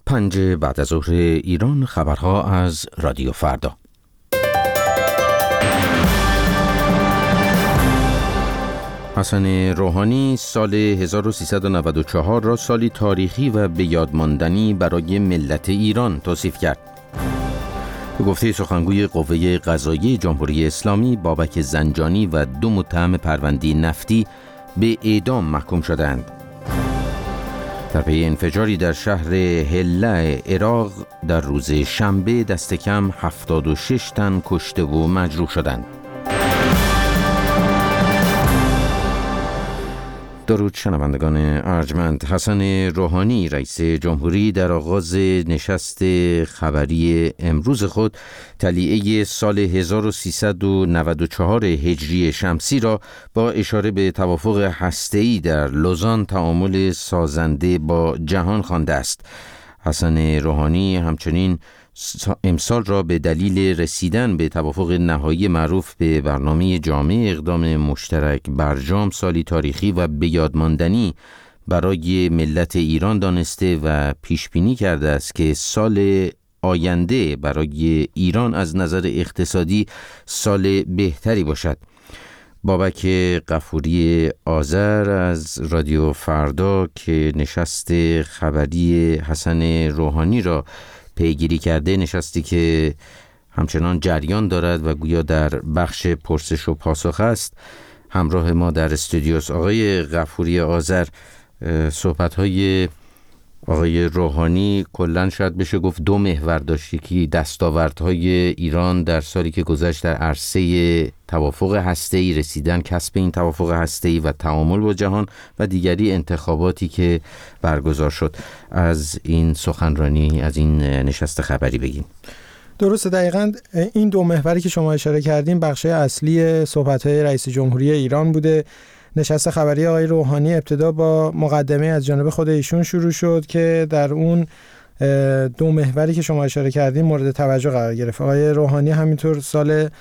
5 بعد از ظهر ایران، خبرها از رادیو فردا. حسن روحانی سال 1394 را سالی تاریخی و به یاد ماندنی برای ملت ایران توصیف کرد. به گفته سخنگوی قوه قضاییه جمهوری اسلامی، بابک زنجانی و 2 متهم پرونده نفتی به اعدام محکوم شدند. در پی انفجاری در شهر هله عراق در روز شنبه دست کم 76 تن کشته و مجروح شدند. درود شنوندگان ارجمند. حسن روحانی رئیس جمهوری در آغاز نشست خبری امروز خود طلیعه سال 1394 هجری شمسی را با اشاره به توافق هسته‌ای در لوزان تعامل سازنده با جهان خوانده است. حسن روحانی همچنین امسال را به دلیل رسیدن به توافق نهایی معروف به برنامه جامع اقدام مشترک برجام سالی تاریخی و به یاد ماندنی برای ملت ایران دانسته و پیش بینی کرده است که سال آینده برای ایران از نظر اقتصادی سال بهتری باشد. بابک غفوری آذر از رادیو فردا که نشست خبری حسن روحانی را پیگیری کرده، نشستی که همچنان جریان دارد و گویا در بخش پرسش و پاسخ است، همراه ما در استودیوس. آقای غفوری آذر، صحبت‌های آقای روحانی کلاً شاید بشه گفت 2 محور داشت. یکی دستاوردهای ایران در سالی که گذشت در عرصه توافق هسته‌ای رسیدن، کسب این توافق هسته‌ای و تعامل با جهان، و دیگری انتخاباتی که برگزار شد. از این سخنرانی، از این نشست خبری بگین. درسته، دقیقاً این 2 محوری که شما اشاره کردیم بخشای اصلی صحبت‌های رئیس جمهوری ایران بوده. نشست خبری آقای روحانی ابتدا با مقدمه از جانب خود ایشون شروع شد که در اون 2 محوری که شما اشاره کردیم مورد توجه قرار گرفت. آقای روحانی همینطور سال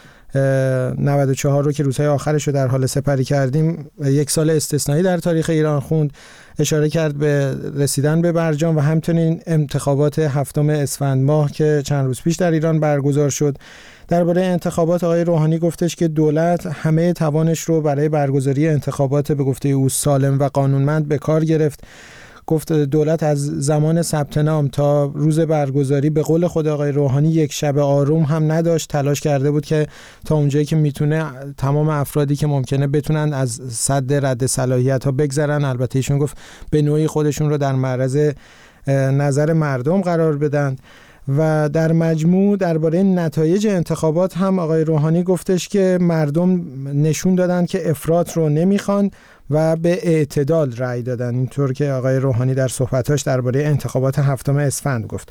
94 رو که روزهای آخرش رو در حال سپری کردیم یک سال استثنایی در تاریخ ایران خوند، اشاره کرد به رسیدن به برجام و همچنین انتخابات 7 اسفند ماه که چند روز پیش در ایران برگزار شد. درباره انتخابات آقای روحانی گفتش که دولت همه توانش رو برای برگزاری انتخابات به گفته او سالم و قانونمند به کار گرفت. گفت دولت از زمان ثبت نام تا روز برگزاری به قول خود آقای روحانی یک شب آروم هم نداشت، تلاش کرده بود که تا اونجایی که میتونه تمام افرادی که ممکنه بتونن از سد رد صلاحیت ها بگذرن، البته ایشون گفت به نوعی خودشون رو در معرض نظر مردم قرار بدن. و در مجموع درباره نتایج انتخابات هم آقای روحانی گفتش که مردم نشون دادن که افراط رو نمیخوان و به اعتدال رأی دادن، اینطور که آقای روحانی در صحبتاش درباره انتخابات 7 اسفند گفت.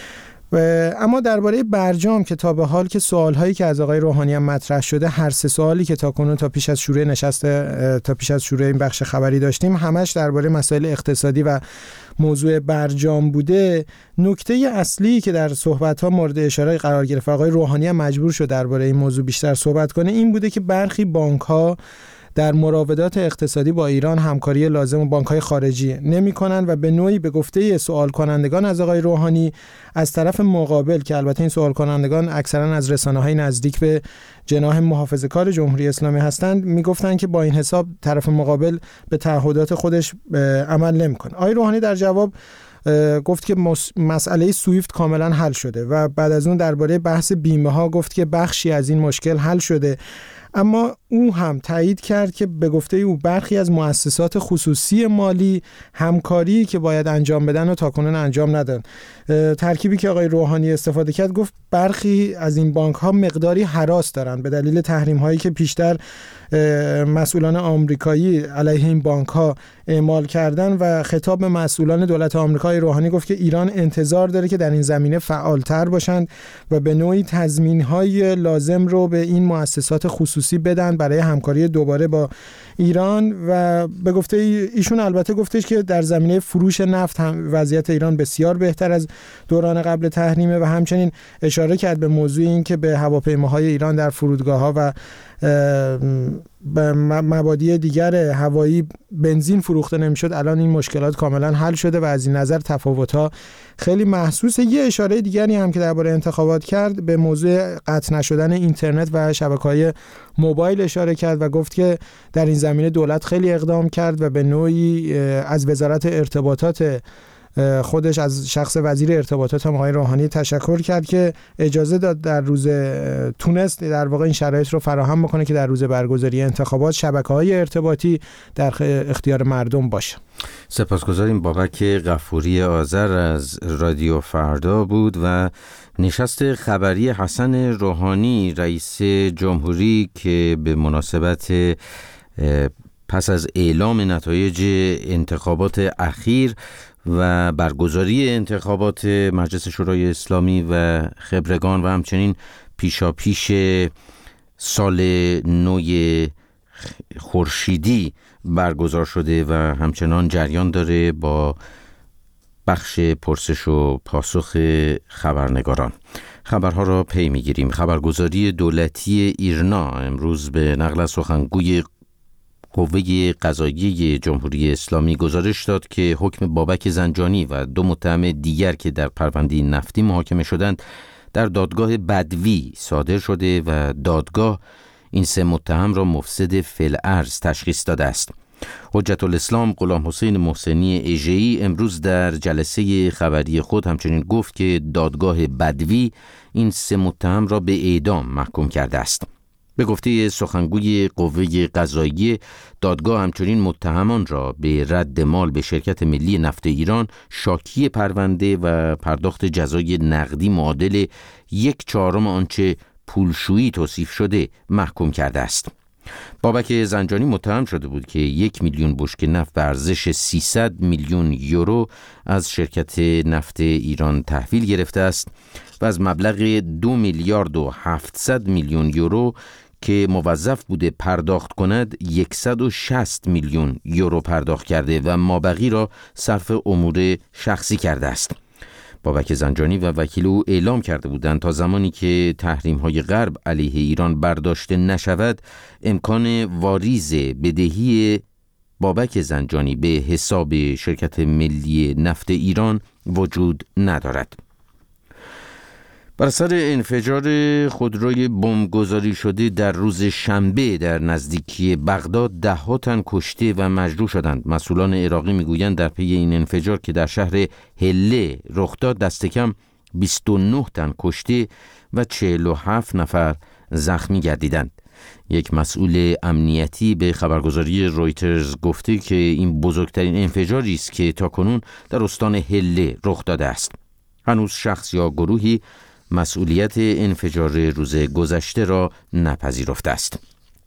اما درباره برجام که تا به حال که سوالهایی که از آقای روحانی هم مطرح شده، هر 3 سوالی که تاکنون تا پیش از شروع این بخش خبری داشتیم همش درباره مسائل اقتصادی و موضوع برجام بوده. نکته اصلی که در صحبت‌ها مورد اشاره قرار گرفت، آقای روحانی هم مجبور شد درباره این موضوع بیشتر صحبت کنه، این بوده که برخی بانک‌ها در مراودات اقتصادی با ایران همکاری لازم و بانک‌های خارجی نمی‌کنن و به نوعی به گفته سوال کنندگان از آقای روحانی از طرف مقابل، که البته این سوال کنندگان اکثرا از رسانه‌های نزدیک به جناح محافظه‌کار جمهوری اسلامی هستند، میگفتن که با این حساب طرف مقابل به تعهدات خودش عمل نمی‌کنه. آقای روحانی در جواب گفت که مسئله سویفت کاملا حل شده و بعد از اون درباره بحث بیمه ها گفت که بخشی از این مشکل حل شده، اما او هم تایید کرد که به گفته او برخی از مؤسسات خصوصی مالی همکاری که باید انجام بدن و تاکنون انجام ندادن. ترکیبی که آقای روحانی استفاده کرد، گفت برخی از این بانک ها مقداری هراس دارن به دلیل تحریم هایی که پیشتر مسئولان آمریکایی علیه این بانک ها اعمال کردن و خطاب به مسئولان دولت آمریکای روحانی گفت که ایران انتظار داره که در این زمینه فعالتر باشند و به نوعی تضمین های لازم رو به این مؤسسات خصوصی بدن برای همکاری دوباره با ایران و به گفته ایشون البته گفتش که در زمینه فروش نفت هم وضعیت ایران بسیار بهتر از دوران قبل تحریمه و همچنین اشاره کرد به موضوع این که به هواپیماهای ایران در فرودگاه‌ها و به مبادی دیگر هوایی بنزین فروخته نمیشد. الان این مشکلات کاملا حل شده و از این نظر تفاوت‌ها خیلی محسوسه. یه اشاره دیگری هم که درباره انتخابات کرد به موضوع قطع نشدن اینترنت و شبکه‌های موبایل اشاره کرد و گفت که در این زمینه دولت خیلی اقدام کرد و به نوعی از وزارت ارتباطات خودش از شخص وزیر ارتباطات آقای روحانی تشکر کرد که اجازه داد در روز تونست در واقع این شرایط رو فراهم بکنه که در روز برگزاری انتخابات شبکه‌های ارتباطی در اختیار مردم باشه. سپاسگزاریم. بابک غفوری آذر از رادیو فردا بود و نشست خبری حسن روحانی رئیس جمهوری که به مناسبت پس از اعلام نتایج انتخابات اخیر و برگزاری انتخابات مجلس شورای اسلامی و خبرگان و همچنین پیشاپیش سال نو خورشیدی برگزار شده و همچنان جریان داره با بخش پرسش و پاسخ خبرنگاران. خبرها را پی میگیریم. خبرگزاری دولتی ایرنا امروز به نقل از سخنگوی قوه قضاییه جمهوری اسلامی گزارش داد که حکم بابک زنجانی و 2 متهم دیگر که در پرونده نفتی محاکمه شدند در دادگاه بدوی صادر شده و دادگاه این 3 متهم را مفسد فی‌الارض تشخیص داده است. حجت الاسلام غلام حسین محسنی اژه‌ای امروز در جلسه خبری خود همچنین گفت که دادگاه بدوی این 3 متهم را به اعدام محکوم کرده است. به گفته سخنگوی قوه قضاییه، دادگاه همچنین متهمان را به رد مال به شرکت ملی نفت ایران شاکی پرونده و پرداخت جزای نقدی معادل 1/4 آنچه پولشویی توصیف شده محکوم کرده است. بابک زنجانی متهم شده بود که 1 میلیون بشکه نفت به ارزش 300 میلیون یورو از شرکت نفت ایران تحویل گرفته است و از مبلغ 2 میلیارد و 700 میلیون یورو که موظف بوده پرداخت کند 160 میلیون یورو پرداخت کرده و مابقی را صرف امور شخصی کرده است. بابک زنجانی و وکیل او اعلام کرده بودند تا زمانی که تحریم‌های غرب علیه ایران برداشته نشود امکان واریز بدهی بابک زنجانی به حساب شرکت ملی نفت ایران وجود ندارد. بر اثر انفجار خودروی بمبگذاری شده در روز شنبه در نزدیکی بغداد 10 تن کشته و مجروح شدند. مسئولان عراقی میگویند در پی این انفجار که در شهر هله رخ داد دست کم 29 تن کشته و 47 نفر زخمی گردیدند. یک مسئول امنیتی به خبرگزاری رویترز گفته که این بزرگترین انفجاری است که تاکنون در استان هله رخ داده است. هنوز شخص یا گروهی مسئولیت انفجار روز گذشته را نپذیرفته است.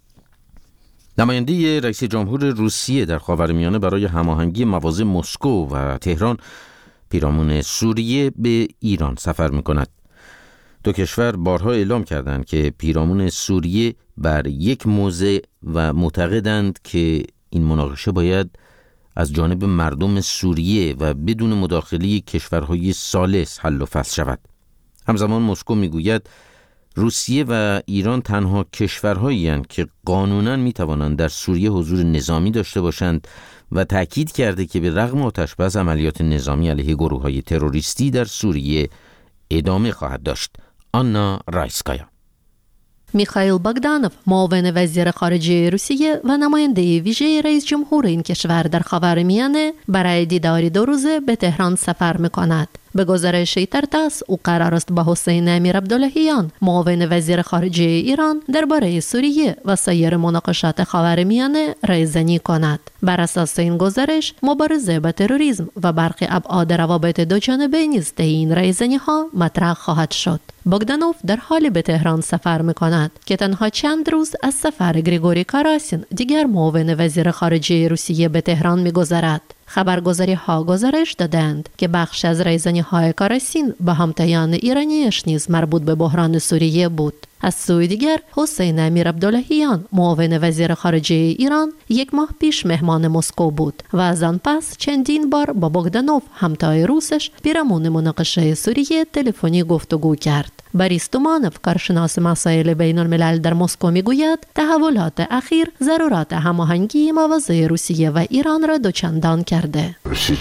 نماینده رئیس جمهور روسیه در خاورمیانه برای هماهنگی مواضع مسکو و تهران پیرامون سوریه به ایران سفر می‌کند. 2 کشور بارها اعلام کردند که پیرامون سوریه بر یک موضع و معتقدند که این مناقشه باید از جانب مردم سوریه و بدون مداخله کشورهای ثالث حل و فصل شود. همزمان مسکو میگوید روسیه و ایران تنها کشورهایی هستند که قانوناً میتوانند در سوریه حضور نظامی داشته باشند و تأکید کرده که به رغم آتش‌بس عملیات نظامی علیه گروه‌های تروریستی در سوریه ادامه خواهد داشت. آنا رایسکایا. میخائیل باگدانوف معاون وزیر خارجه روسیه و نماینده ویژه رئیس جمهور این کشور در خاورمیانه برای دیداری 2 روزه به تهران سفر میکند. به گزارش ترتاس او قرار است با حسین امیر عبداللهیان معاون وزیر خارجه ایران درباره سوریه و سایر مناقشات خاورمیانه رایزنی کند. بر اساس این گزارش مبارزه با تروریسم و برخی ابعاد روابط دوجانبه نیز طی این رایزنی‌ها مطرح خواهد شد. باگدانوف در حالی به تهران سفر می‌کند که تنها چند روز از سفر گریگوری کاراسین دیگر معاون وزیر خارجه روسیه به تهران می‌گذرد. خبرگزاری‌ها گزارش دادند که بخش از رایزنی‌های کاراسین به همتایان ایرانیش نیز مربوط به بحران سوریه بود. از سوی دیگر حسین امیر عبداللهیان معاون وزیر خارجه ایران 1 ماه پیش مهمان مسکو بود و از آن پس چندین بار با بogdanov همتای روسش پیرامون مناقشه سوریه تلفنی گفتگو کرد. بوریس تومانوف کارشناس مسائل بین الملل در مسکو میگوید تحولات اخیر ضرورت هماهنگی مواضع روسیه و ایران را دوچندان کرده.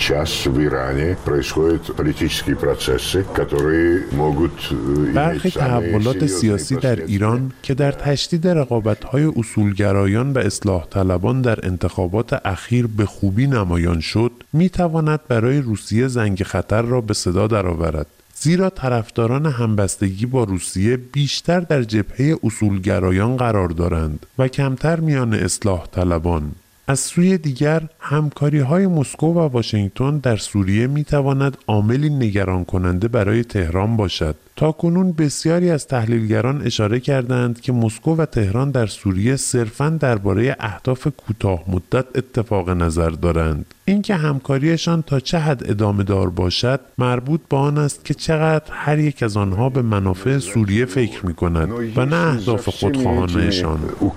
برخی تحولات سیاسی در ایران که در تشدید رقابت‌های اصولگرایان و اصلاح طلبان در انتخابات اخیر به خوبی نمایان شد، می‌تواند برای روسیه زنگ خطر را به صدا درآورد. زیرا طرفداران همبستگی با روسیه بیشتر در جبهه اصولگرایان قرار دارند و کمتر میان اصلاح طلبان. از سوی دیگر همکاری‌های مسکو و واشنگتن در سوریه می‌تواند عاملی نگران کننده برای تهران باشد. تاکنون بسیاری از تحلیلگران اشاره کردند که مسکو و تهران در سوریه صرفاً درباره اهداف کوتاه مدت اتفاق نظر دارند. اینکه همکاریشان تا چه حد ادامه دار باشد مربوط به آن است که چقدر هر یک از آنها به منافع سوریه فکر می‌کند و نه اهداف خودخواهانه‌شان.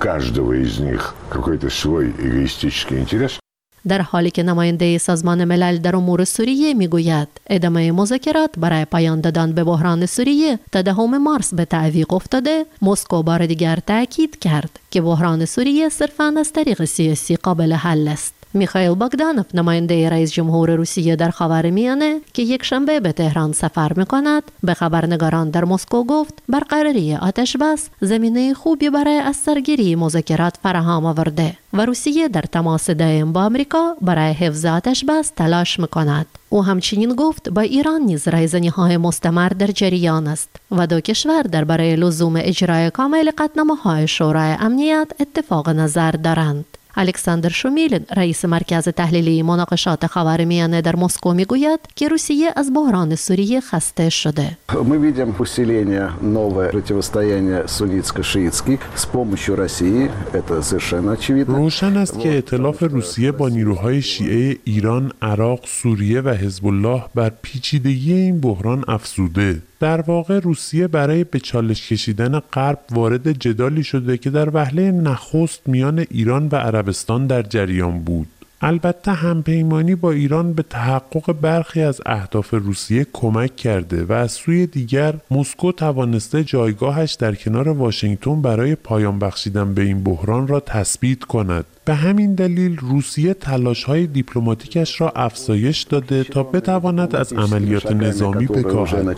در حالی که نماینده سازمان ملل در امور سوریه میگوید ادامه مذاکرات برای پایان دادن به بحران سوریه تا 10 مارس به تعویق افتاده، مسکو بار دیگر تاکید کرد که بحران سوریه صرفاً از طریق سیاسی قابل حل است. میخائیل باگدانوف نماینده رئیس جمهور روسیه در خاورمیانه که یک شنبه به تهران سفر میکند به خبرنگاران در مسکو گفت برقراری آتش‌بس زمینه خوبی برای از سرگیری مذاکرات فراهم آورده و روسیه در تماس دائم با آمریکا برای حفظ آتش‌بس تلاش میکند. او همچنین گفت با ایران نیز رایزنی‌های مستمر در جریان است و دو کشور درباره لزوم اجرای کامل قطعنامه‌های شورای امنیت اتفاق نظر دارند. الکساندر شومیلین رئیس مرکز تحلیلی مناقشات خاورمیانه در مسکو میگوید که روسیه از بحران سوریه خسته شده. Мы видим усиление новое противостояние суннитско-шиитских с помощью России. Это совершенно очевидно. روشن است که ائتلاف روسیه با نیروهای شیعه ایران، عراق، سوریه و حزب الله بر پیچیدگی این بحران افزوده. در واقع روسیه برای به چالش کشیدن غرب وارد جدالی شده که در وهله نخست میان ایران و عربستان در جریان بود. البته همپیمانی با ایران به تحقق برخی از اهداف روسیه کمک کرده و از سوی دیگر مسکو توانسته جایگاهش در کنار واشنگتن برای پایان بخشیدن به این بحران را تثبیت کند. به همین دلیل روسیه تلاش‌های دیپلماتیکش را افزایش داده تا بتواند از عملیات نظامی بکاهد.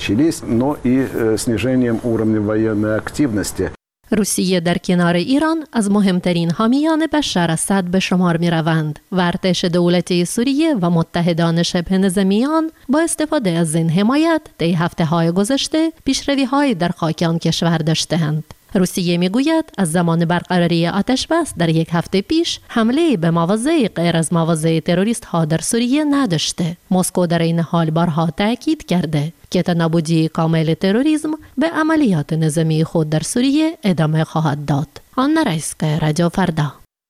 روسیه در کنار ایران از مهمترین حامیان بشار اسد به شمار می روند و ارتش دولتی سوریه و متحدان شبه نظامیان با استفاده از این حمایت طی هفته‌های گذشته پیشروی‌های در خاک آن کشور داشته‌اند. روسیه میگوید از زمان برقراری آتش‌بس در 1 هفته پیش حمله به مواضع غیر از مواضع تروریست‌ها در سوریه نداشته. مسکو در این حال بارها تاکید کرده که تا نابودی کامل تروریسم به عملیات نظامی خود در سوریه ادامه خواهد داد. آن رئیس‌ک رادیو فردا.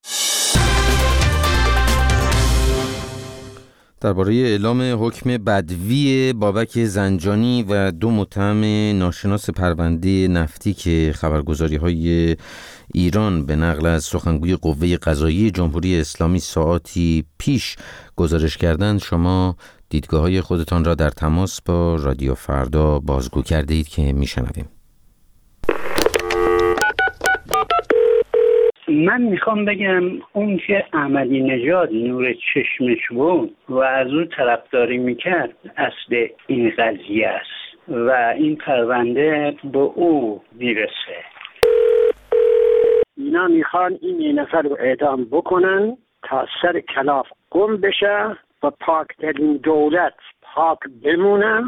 درباره اعلام حکم بدوی بابک زنجانی و 2 متهم ناشناس پرونده نفتی که خبرگزاری‌های ایران به نقل از سخنگوی قوه قضاییه جمهوری اسلامی ساعاتی پیش گزارش کردند، شما دیدگاه‌های خودتان را در تماس با رادیو فردا بازگو کرده اید که میشنویم. من میخوام بگم اون که احمدی نژاد نور چشمش بود و از او طرفداری میکرد اصل این قضیه است و این پرونده به او میرسه. اینا میخوان این نفر رو اعدام بکنن تا سر کلاف گم بشه و پاکترین دولت پاک بمونه.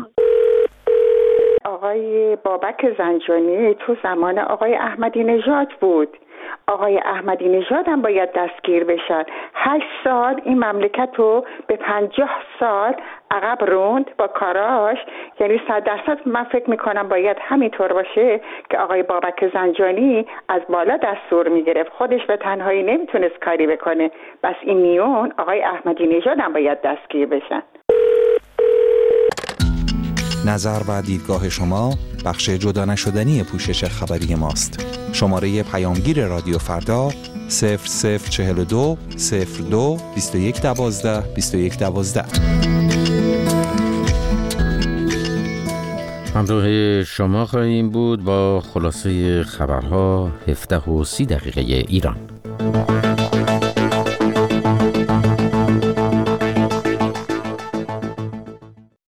آقای بابک زنجانی تو زمان آقای احمدی نژاد بود. آقای احمدی نژاد هم باید دستگیر بشن. 8 سال این مملکت رو به 50 سال عقب روند با کاراش. یعنی 100% من فکر میکنم باید همینطور باشه که آقای بابک زنجانی از بالا دستور میگرفت، خودش به تنهایی نمیتونست کاری بکنه. بس این میون آقای احمدی نژاد هم باید دستگیر بشن. نظر و دیدگاه شما بخش جدا نشدنی پوشش خبری ماست. شماره پیامگیر رادیو فردا 0042 02 21 12 21 12. همراه شما خواهیم بود با خلاصه خبرها 17:30 ایران.